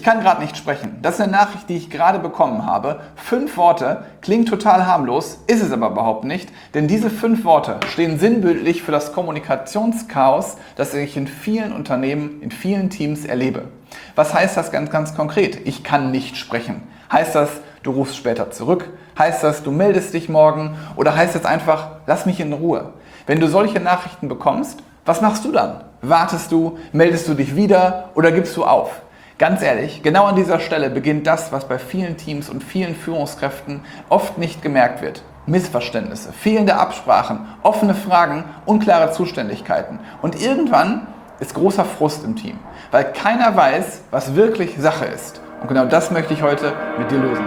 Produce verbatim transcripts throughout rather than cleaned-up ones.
kann gerade nicht sprechen. Das ist eine Nachricht, die ich gerade bekommen habe. Fünf Worte, klingt total harmlos, ist es aber überhaupt nicht, denn diese fünf Worte stehen sinnbildlich für das Kommunikationschaos, das ich in vielen Unternehmen, in vielen Teams erlebe. Was heißt das ganz, ganz konkret? Ich kann nicht sprechen. Heißt das, du rufst später zurück? Heißt das, du meldest dich morgen? Oder heißt das einfach, lass mich in Ruhe? Wenn du solche Nachrichten bekommst, was machst du dann? Wartest du? Meldest du dich wieder? Oder gibst du auf? Ganz ehrlich, genau an dieser Stelle beginnt das, was bei vielen Teams und vielen Führungskräften oft nicht gemerkt wird. Missverständnisse, fehlende Absprachen, offene Fragen, unklare Zuständigkeiten. Und irgendwann ist großer Frust im Team, weil keiner weiß, was wirklich Sache ist. Und genau das möchte ich heute mit dir lösen.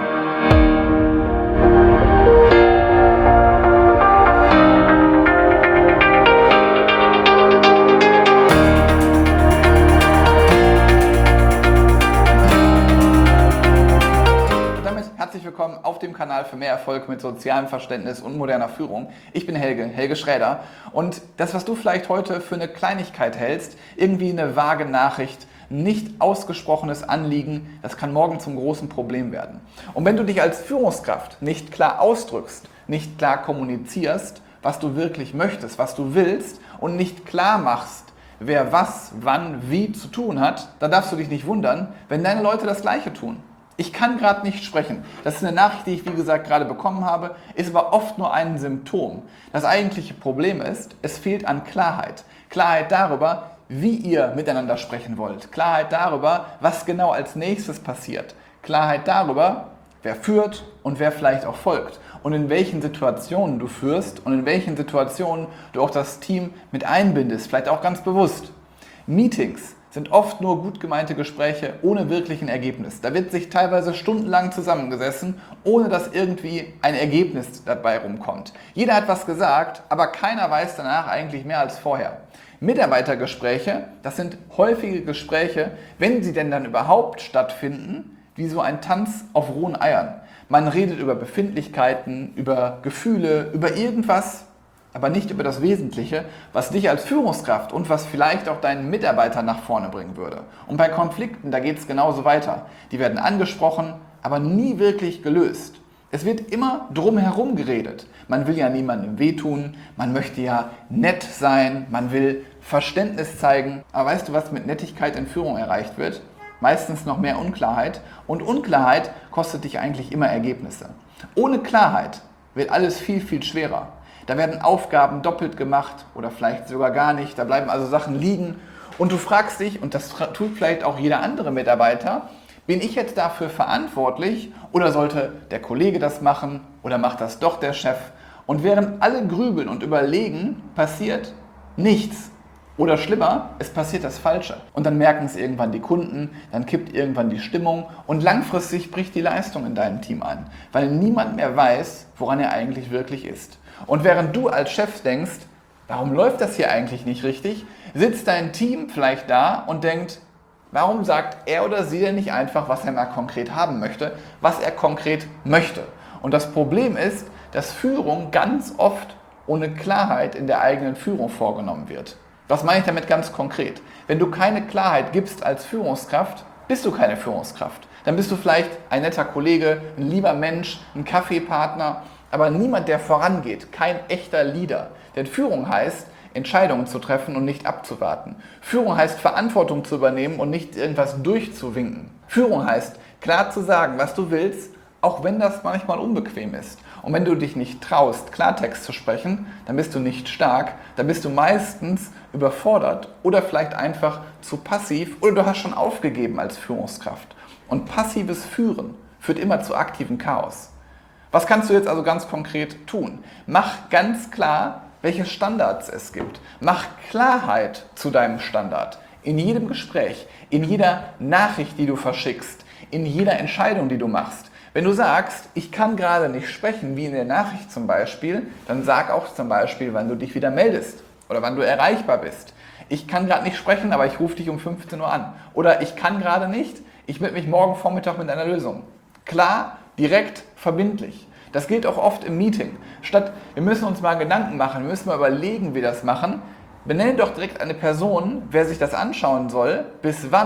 Herzlich willkommen auf dem Kanal für mehr Erfolg mit sozialem Verständnis und moderner Führung. Ich bin Helge, Helge Schräder, und das, was du vielleicht heute für eine Kleinigkeit hältst, irgendwie eine vage Nachricht, nicht ausgesprochenes Anliegen, das kann morgen zum großen Problem werden. Und wenn du dich als Führungskraft nicht klar ausdrückst, nicht klar kommunizierst, was du wirklich möchtest, was du willst, und nicht klar machst, wer was, wann, wie zu tun hat, dann darfst du dich nicht wundern, wenn deine Leute das Gleiche tun. Ich kann gerade nicht sprechen. Das ist eine Nachricht, die ich, wie gesagt, gerade bekommen habe, ist aber oft nur ein Symptom. Das eigentliche Problem ist, es fehlt an Klarheit. Klarheit darüber, wie ihr miteinander sprechen wollt. Klarheit darüber, was genau als nächstes passiert. Klarheit darüber, wer führt und wer vielleicht auch folgt. Und in welchen Situationen du führst und in welchen Situationen du auch das Team mit einbindest, vielleicht auch ganz bewusst. Meetings sind oft nur gut gemeinte Gespräche ohne wirklichen Ergebnis. Da wird sich teilweise stundenlang zusammengesessen, ohne dass irgendwie ein Ergebnis dabei rumkommt. Jeder hat was gesagt, aber keiner weiß danach eigentlich mehr als vorher. Mitarbeitergespräche, das sind häufige Gespräche, wenn sie denn dann überhaupt stattfinden, wie so ein Tanz auf rohen Eiern. Man redet über Befindlichkeiten, über Gefühle, über irgendwas, aber nicht über das Wesentliche, was dich als Führungskraft und was vielleicht auch deinen Mitarbeiter nach vorne bringen würde. Und bei Konflikten, da geht es genauso weiter. Die werden angesprochen, aber nie wirklich gelöst. Es wird immer drumherum geredet. Man will ja niemandem wehtun, man möchte ja nett sein, man will Verständnis zeigen. Aber weißt du, was mit Nettigkeit in Führung erreicht wird? Meistens noch mehr Unklarheit. Und Unklarheit kostet dich eigentlich immer Ergebnisse. Ohne Klarheit wird alles viel, viel schwerer. Da werden Aufgaben doppelt gemacht oder vielleicht sogar gar nicht. Da bleiben also Sachen liegen. Und du fragst dich, und das tut vielleicht auch jeder andere Mitarbeiter, bin ich jetzt dafür verantwortlich oder sollte der Kollege das machen oder macht das doch der Chef? Und während alle grübeln und überlegen, passiert nichts. Oder schlimmer, es passiert das Falsche. Und dann merken es irgendwann die Kunden, dann kippt irgendwann die Stimmung und langfristig bricht die Leistung in deinem Team ein, weil niemand mehr weiß, woran er eigentlich wirklich ist. Und während du als Chef denkst, warum läuft das hier eigentlich nicht richtig, sitzt dein Team vielleicht da und denkt, warum sagt er oder sie denn nicht einfach, was er mal konkret haben möchte, was er konkret möchte. Und das Problem ist, dass Führung ganz oft ohne Klarheit in der eigenen Führung vorgenommen wird. Was meine ich damit ganz konkret? Wenn du keine Klarheit gibst als Führungskraft, bist du keine Führungskraft. Dann bist du vielleicht ein netter Kollege, ein lieber Mensch, ein Kaffeepartner, aber niemand, der vorangeht, kein echter Leader. Denn Führung heißt, Entscheidungen zu treffen und nicht abzuwarten. Führung heißt, Verantwortung zu übernehmen und nicht irgendwas durchzuwinken. Führung heißt, klar zu sagen, was du willst, auch wenn das manchmal unbequem ist. Und wenn du dich nicht traust, Klartext zu sprechen, dann bist du nicht stark, dann bist du meistens überfordert oder vielleicht einfach zu passiv oder du hast schon aufgegeben als Führungskraft. Und passives Führen führt immer zu aktivem Chaos. Was kannst du jetzt also ganz konkret tun? Mach ganz klar, welche Standards es gibt. Mach Klarheit zu deinem Standard. In jedem Gespräch, in jeder Nachricht, die du verschickst, in jeder Entscheidung, die du machst. Wenn du sagst, ich kann gerade nicht sprechen, wie in der Nachricht zum Beispiel, dann sag auch zum Beispiel, wann du dich wieder meldest oder wann du erreichbar bist. Ich kann gerade nicht sprechen, aber ich rufe dich um fünfzehn Uhr an. Oder ich kann gerade nicht, ich melde mich morgen Vormittag mit einer Lösung. Klar, direkt, verbindlich. Das gilt auch oft im Meeting. Statt, wir müssen uns mal Gedanken machen, wir müssen mal überlegen, wie wir das machen, benenne doch direkt eine Person, wer sich das anschauen soll, bis wann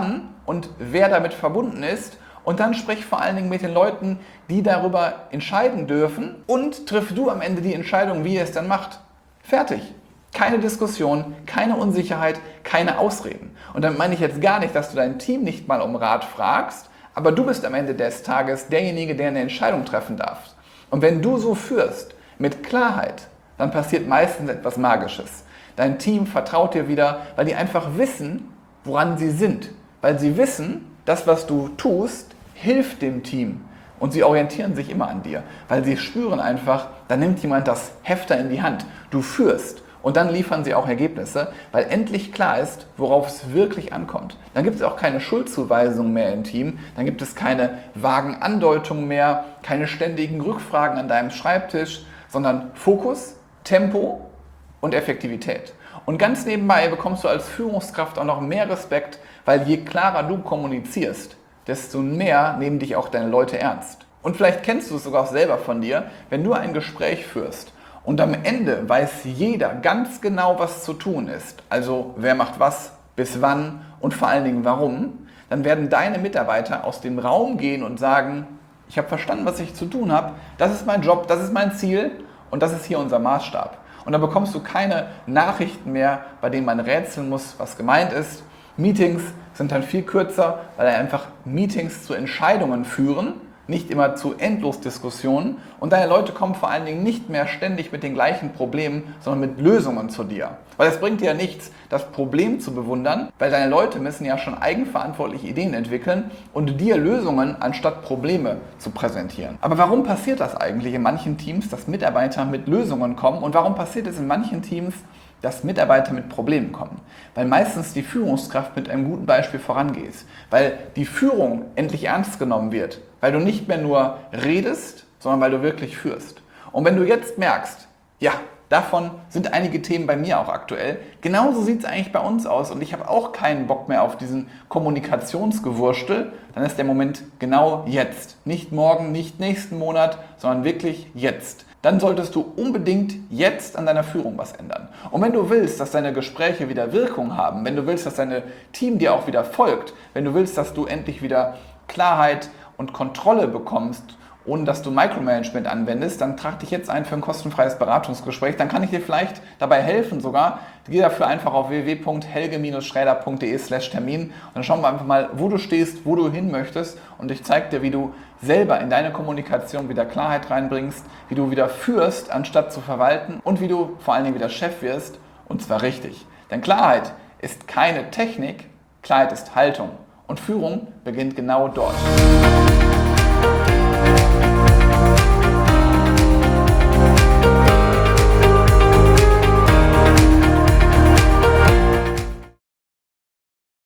und wer damit verbunden ist. Und dann sprich vor allen Dingen mit den Leuten, die darüber entscheiden dürfen, und triff du am Ende die Entscheidung, wie ihr es dann macht. Fertig. Keine Diskussion, keine Unsicherheit, keine Ausreden. Und dann meine ich jetzt gar nicht, dass du dein Team nicht mal um Rat fragst, aber du bist am Ende des Tages derjenige, der eine Entscheidung treffen darf. Und wenn du so führst, mit Klarheit, dann passiert meistens etwas Magisches. Dein Team vertraut dir wieder, weil die einfach wissen, woran sie sind. Weil sie wissen, das, was du tust, hilft dem Team. Und sie orientieren sich immer an dir, weil sie spüren einfach, da nimmt jemand das Hefter in die Hand. Du führst. Und dann liefern sie auch Ergebnisse, weil endlich klar ist, worauf es wirklich ankommt. Dann gibt es auch keine Schuldzuweisung mehr im Team, dann gibt es keine vagen Andeutungen mehr, keine ständigen Rückfragen an deinem Schreibtisch, sondern Fokus, Tempo und Effektivität. Und ganz nebenbei bekommst du als Führungskraft auch noch mehr Respekt, weil je klarer du kommunizierst, desto mehr nehmen dich auch deine Leute ernst. Und vielleicht kennst du es sogar auch selber von dir, wenn du ein Gespräch führst und am Ende weiß jeder ganz genau, was zu tun ist, also wer macht was, bis wann und vor allen Dingen warum, dann werden deine Mitarbeiter aus dem Raum gehen und sagen, ich habe verstanden, was ich zu tun habe, das ist mein Job, das ist mein Ziel und das ist hier unser Maßstab. Und dann bekommst du keine Nachrichten mehr, bei denen man rätseln muss, was gemeint ist. Meetings sind dann viel kürzer, weil einfach Meetings zu Entscheidungen führen, nicht immer zu Endlosdiskussionen. Und deine Leute kommen vor allen Dingen nicht mehr ständig mit den gleichen Problemen, sondern mit Lösungen zu dir. Weil es bringt dir ja nichts, das Problem zu bewundern, weil deine Leute müssen ja schon eigenverantwortlich Ideen entwickeln und dir Lösungen anstatt Probleme zu präsentieren. Aber warum passiert das eigentlich in manchen Teams, dass Mitarbeiter mit Lösungen kommen? Und warum passiert es in manchen Teams, dass Mitarbeiter mit Problemen kommen? Weil meistens die Führungskraft mit einem guten Beispiel vorangeht. Weil die Führung endlich ernst genommen wird. Weil du nicht mehr nur redest, sondern weil du wirklich führst. Und wenn du jetzt merkst, ja, davon sind einige Themen bei mir auch aktuell, genauso sieht es eigentlich bei uns aus und ich habe auch keinen Bock mehr auf diesen Kommunikationsgewurstel, dann ist der Moment genau jetzt. Nicht morgen, nicht nächsten Monat, sondern wirklich jetzt. Dann solltest du unbedingt jetzt an deiner Führung was ändern. Und wenn du willst, dass deine Gespräche wieder Wirkung haben, wenn du willst, dass dein Team dir auch wieder folgt, wenn du willst, dass du endlich wieder Klarheit und Kontrolle bekommst, ohne dass du Micromanagement anwendest, dann trag dich jetzt ein für ein kostenfreies Beratungsgespräch. Dann kann ich dir vielleicht dabei helfen sogar. Geh dafür einfach auf w w w punkt helge schräder punkt de slash Termin und dann schauen wir einfach mal, wo du stehst, wo du hin möchtest und ich zeige dir, wie du selber in deine Kommunikation wieder Klarheit reinbringst, wie du wieder führst, anstatt zu verwalten und wie du vor allen Dingen wieder Chef wirst und zwar richtig. Denn Klarheit ist keine Technik, Klarheit ist Haltung und Führung beginnt genau dort.